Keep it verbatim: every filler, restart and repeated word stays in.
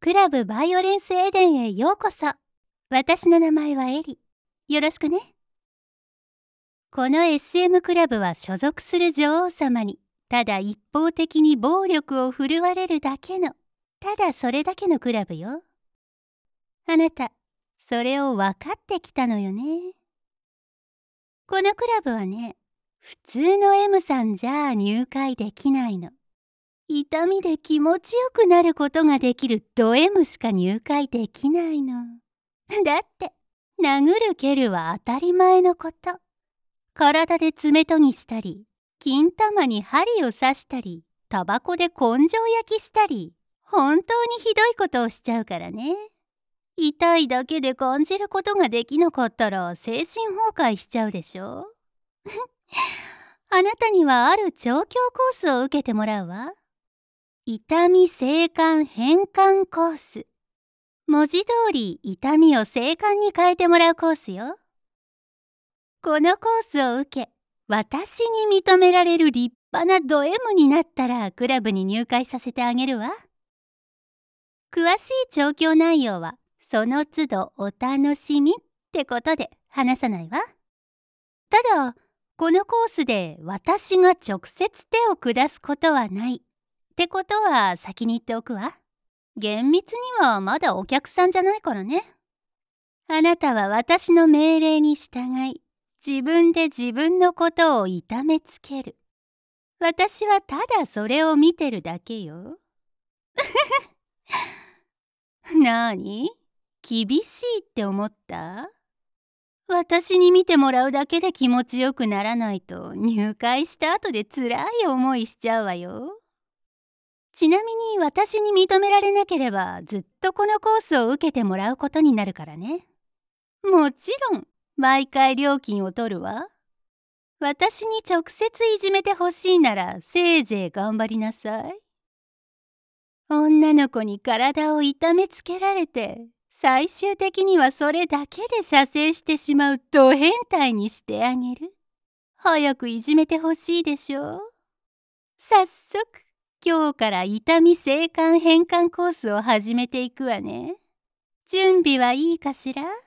クラブバイオレンスエデンへようこそ。私の名前はエリ。よろしくね。この エスエム クラブは所属する女王様にただ一方的に暴力を振るわれるだけの、ただそれだけのクラブよ。あなた、それを分かってきたのよね。このクラブはね、普通の エム さんじゃ入会できないの。痛みで気持ちよくなることができるド M しか入会できないの。だって殴る蹴るは当たり前のこと。体で爪研ぎしたり、金玉に針を刺したり、タバコで根性焼きしたり、本当にひどいことをしちゃうからね。痛いだけで感じることができなかったら精神崩壊しちゃうでしょ。あなたにはある調教コースを受けてもらうわ。痛み静観変換コース。文字通り痛みを静観に変えてもらうコースよ。このコースを受け、私に認められる立派なド M になったらクラブに入会させてあげるわ。詳しい調教内容はその都度お楽しみってことで話さないわ。ただ、このコースで私が直接手を下すことはないってことは先に言っておくわ。厳密にはまだお客さんじゃないからね。あなたは私の命令に従い、自分で自分のことを痛めつける。私はただそれを見てるだけよ。なーに？厳しいって思った？私に見てもらうだけで気持ちよくならないと入会した後で辛い思いしちゃうわよ。ちなみに私に認められなければずっとこのコースを受けてもらうことになるからね。もちろん毎回料金を取るわ。私に直接いじめてほしいならせいぜい頑張りなさい。女の子に体を痛めつけられて最終的にはそれだけで射精してしまうド変態にしてあげる。早くいじめてほしいでしょ。早速今日から痛み静観変換コースを始めていくわね。準備はいいかしら？